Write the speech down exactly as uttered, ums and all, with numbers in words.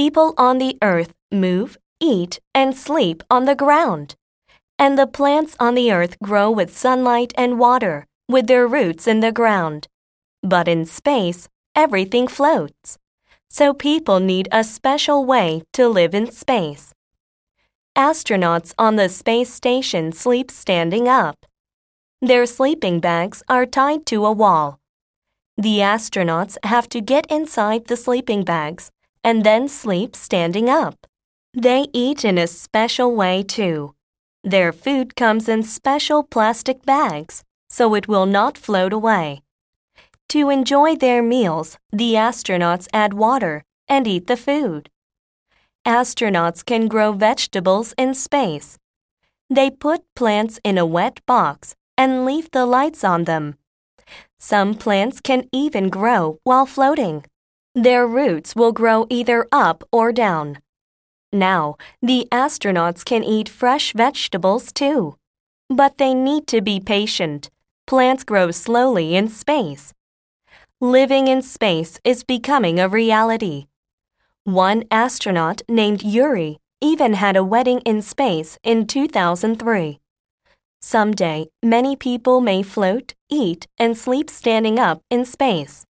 People on the earth move, eat, and sleep on the ground. And the plants on the earth grow with sunlight and water, with their roots in the ground. But in space, everything floats. So people need a special way to live in space. Astronauts on the space station sleep standing up. Their sleeping bags are tied to a wall. The astronauts have to get inside the sleeping bags and then sleep standing up. They eat in a special way too. Their food comes in special plastic bags, so it will not float away. To enjoy their meals, the astronauts add water and eat the food. Astronauts can grow vegetables in space. They put plants in a wet box and leave the lights on them. Some plants can even grow while floating. Their roots will grow either up or down. Now, the astronauts can eat fresh vegetables too. But they need to be patient. Plants grow slowly in space. Living in space is becoming a reality. One astronaut named Yuri even had a wedding in space in two thousand three. Someday, many people may float, eat, and sleep standing up in space.